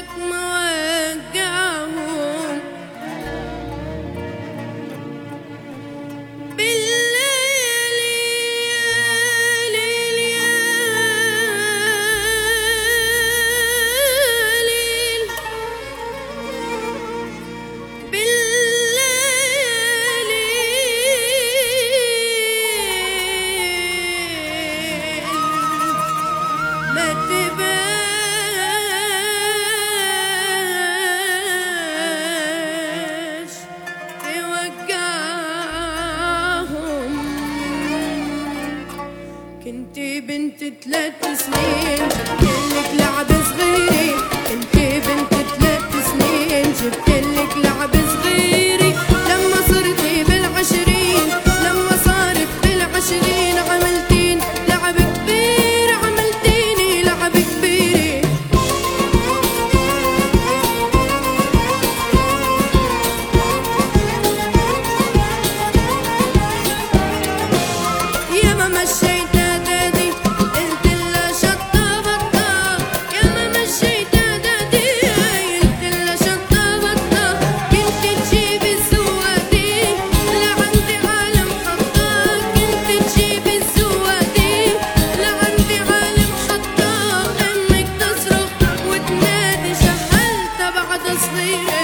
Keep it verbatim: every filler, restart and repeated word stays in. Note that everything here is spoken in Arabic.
عمرك ما وقعهم كنتي بنت ثلاث سنين جبتلك لعب صغيري، كنتي بنت ثلاث سنين جبتلك لعب صغيري، لما صرتي بالعشرين لما صارت بالعشرين عملتين لعب كبير، عملتيني لعب كبير. يا ما مشيت صغيرة